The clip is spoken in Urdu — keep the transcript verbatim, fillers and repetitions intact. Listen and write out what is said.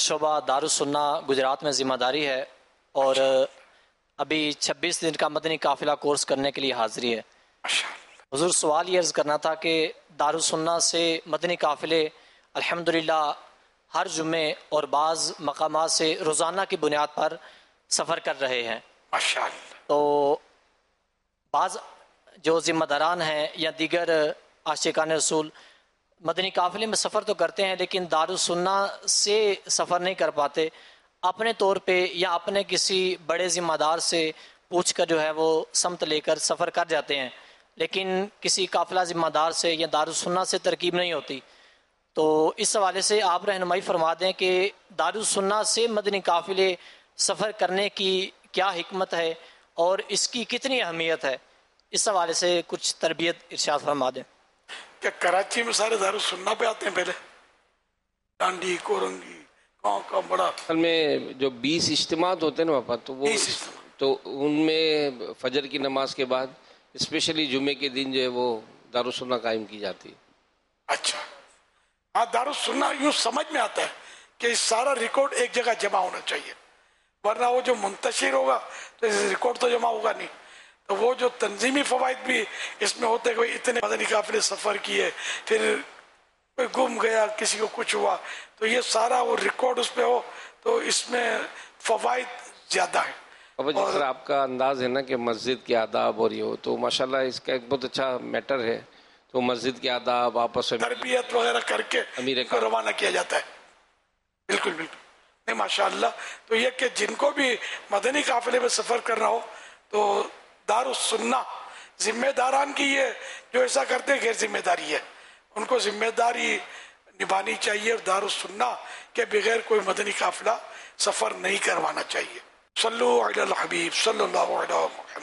شعبہ دارالسنہ گجرات میں ذمہ داری ہے اور ابھی چھبیس دن کا مدنی قافلہ کورس کرنے کے لیے حاضری ہے. حضور سوال یہ عرض کرنا تھا کہ دارالسنہ سے مدنی قافلے الحمدللہ ہر جمعے اور بعض مقامات سے روزانہ کی بنیاد پر سفر کر رہے ہیں. تو بعض جو ذمہ داران ہیں یا دیگر عاشقان رسول مدنی قافلے میں سفر تو کرتے ہیں لیکن دارالسنہ سے سفر نہیں کر پاتے، اپنے طور پہ یا اپنے کسی بڑے ذمہ دار سے پوچھ کر جو ہے وہ سمت لے کر سفر کر جاتے ہیں، لیکن کسی قافلہ ذمہ دار سے یا دارالسنہ سے ترکیب نہیں ہوتی. تو اس حوالے سے آپ رہنمائی فرما دیں کہ دارالسنہ سے مدنی قافلے سفر کرنے کی کیا حکمت ہے اور اس کی کتنی اہمیت ہے، اس حوالے سے کچھ تربیت ارشاد فرما دیں. کیا کراچی میں سارے دارالسنہ پہ آتے ہیں؟ پہلے ڈانڈی کورنگی گاؤں کا بڑا اصل میں جو بیس اجتماعات ہوتے ہیں نا وہاں تو وہ تو ان میں فجر کی نماز کے بعد اسپیشلی جمعے کے دن جو ہے وہ دارالسنہ قائم کی جاتی ہے. اچھا ہاں، دارالسنہ یوں سمجھ میں آتا ہے کہ سارا ریکارڈ ایک جگہ جمع ہونا چاہیے، ورنہ وہ جو منتشر ہوگا تو ریکارڈ تو جمع ہوگا نہیں. تو وہ جو تنظیمی فوائد بھی اس میں ہوتے کہ اتنے مدنی قافلے سفر کیے، پھر کوئی گم گیا، کسی کو کچھ ہوا، تو یہ سارا وہ ریکارڈ اس پہ ہو تو اس میں فوائد زیادہ ہیں. اب جس طرح آپ کا انداز ہے نا کہ مسجد کے آداب اور یہ ہو، تو ماشاءاللہ اس کا ایک بہت اچھا میٹر ہے. تو مسجد کے آداب آپس میں تربیت وغیرہ کر کے امیر کو روانہ کیا جاتا ہے. بالکل بالکل نہیں ماشاءاللہ. تو یہ کہ جن کو بھی مدنی قافلے میں سفر کرنا ہو تو دارالسنہ ذمہ داران کی یہ جو ایسا کرتے غیر ذمہ داری ہے، ان کو ذمہ داری نبھانی چاہیے اور دارالسنہ کے بغیر کوئی مدنی قافلہ سفر نہیں کروانا چاہیے. صلو علی الحبیب صلی اللہ علیہ وسلم.